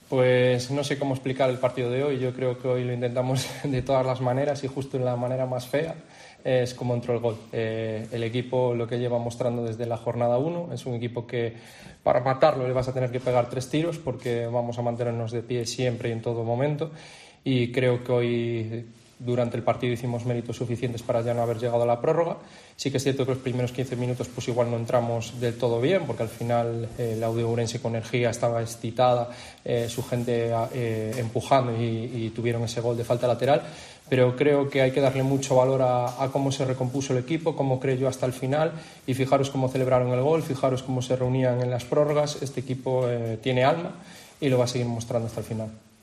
Pues no sé cómo explicar el partido de hoy. Yo creo que hoy lo intentamos de todas las maneras y justo en la manera más fea es como entró el gol. El equipo lo que lleva mostrando desde la jornada 1 es un equipo que para matarlo le vas a tener que pegar 3 tiros porque vamos a mantenernos de pie siempre y en todo momento, y creo que hoy durante el partido hicimos méritos suficientes para ya no haber llegado a la prórroga. Sí que es cierto que los primeros 15 minutos pues igual no entramos del todo bien, porque al final la Audio Ourense con energía estaba excitada, su gente empujando y tuvieron ese gol de falta lateral, pero creo que hay que darle mucho valor a cómo se recompuso el equipo, cómo creyó hasta el final, y fijaros cómo celebraron el gol, fijaros cómo se reunían en las prórrogas. Este equipo tiene alma y lo va a seguir mostrando hasta el final.